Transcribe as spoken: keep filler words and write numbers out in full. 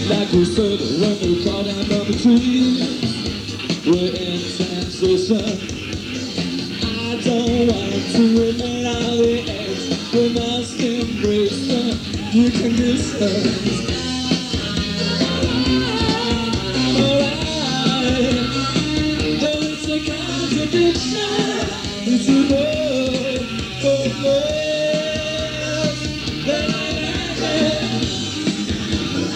Like we said when we caught down from the tree, we're in transition. I don't want to remain on the edge. We must embrace the new conditions. I'm alright, though it's a contradiction. It's a